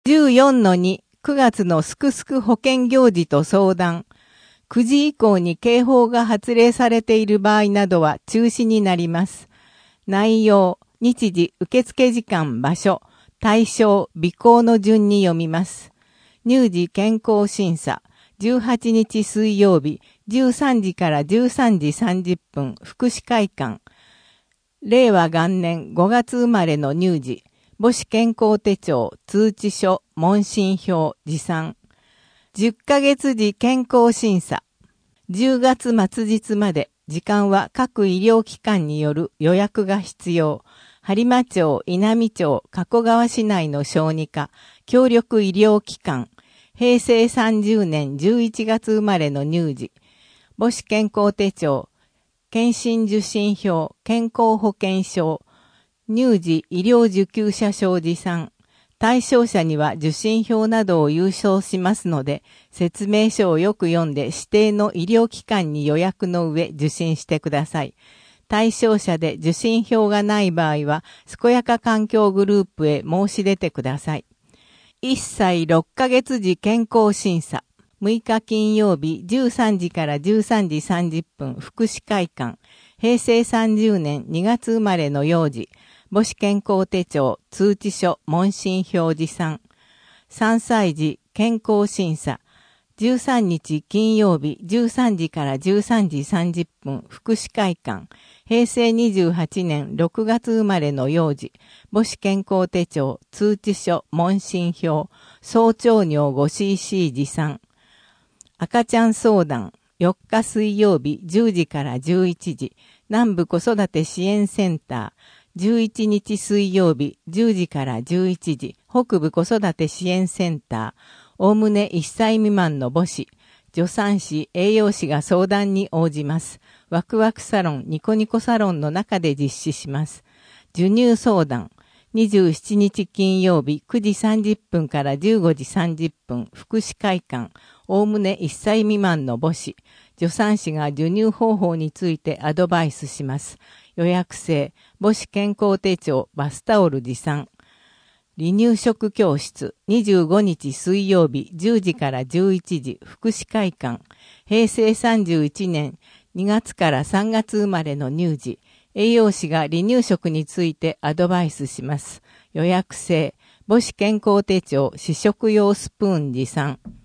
14-2、9月のすくすく保健行事と相談。9時以降に警報が発令されている場合などは中止になります。内容、日時、受付時間、場所、対象、備考の順に読みます。乳児健康審査、18日水曜日、13時から13時30分、福祉会館。令和元年5月生まれの乳児。母子健康手帳、通知書、問診票、持参。10ヶ月時健康審査。10月末日まで、時間は各医療機関による予約が必要。播磨町、稲美町、加古川市内の小児科、協力医療機関。平成30年11月生まれの乳児。母子健康手帳、検診受診票、健康保険証。乳児医療受給者証持参。対象者には受診票などを郵送しますので、説明書をよく読んで指定の医療機関に予約の上受診してください。対象者で受診票がない場合は、健やか環境グループへ申し出てください。1歳6ヶ月時健康審査。6日金曜日13時から13時30分福祉会館。平成30年2月生まれの幼児。母子健康手帳、通知書、問診票持参。3歳児健康審査。13日金曜日13時から13時30分福祉会館。平成28年6月生まれの幼児。母子健康手帳、通知書、問診票、総長尿 5cc 持参。赤ちゃん相談。4日水曜日10時から11時。南部子育て支援センター。11日水曜日10時から11時、北部子育て支援センター、おおむね1歳未満の母子、助産師、栄養士が相談に応じます。ワクワクサロン、ニコニコサロンの中で実施します。授乳相談、27日金曜日9時30分から15時30分、福祉会館、おおむね1歳未満の母子、助産師が授乳方法についてアドバイスします。予約制、母子健康手帳、バスタオル持参。離乳食教室、25日水曜日10時から11時、福祉会館。平成31年2月から3月生まれの乳児。栄養士が離乳食についてアドバイスします。予約制、母子健康手帳、試食用スプーン持参。